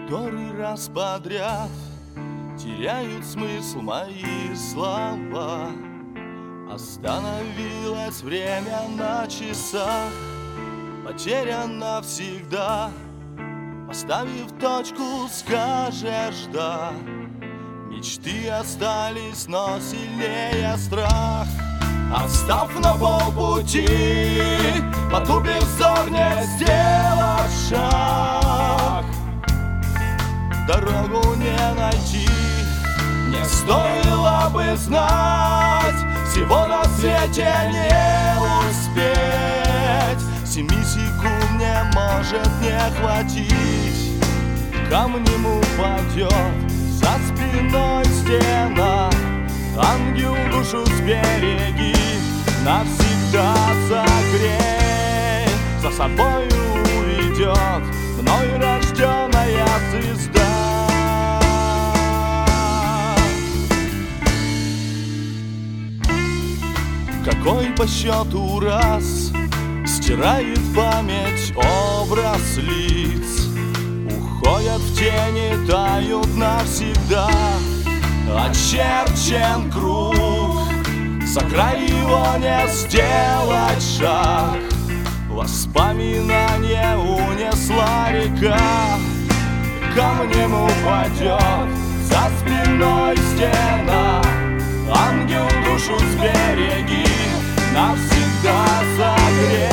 Который раз подряд теряют смысл мои слова. Остановилось время на часах, потеряно навсегда. Поставив точку, скажешь да. Мечты остались, но сильнее страх. Отстав на полпути, потупив взор, не сделать шаг. Дорогу не найти, не стоило бы знать. Всего на свете не успеть. 7 секунд мне может не хватить. Камнем упадет за спиной стена. Ангел, душу сбереги, навсегда согрей. За собою уведет мной рожденная звезда. Какой по счету раз стирает память образ лиц. Уходят в тени, тают навсегда. Очерчен круг, за край его не сделать шаг. Воспоминания унесла река. Камнем упадет за спиной стена. Ангел, душу сбереги, навсегда согрей.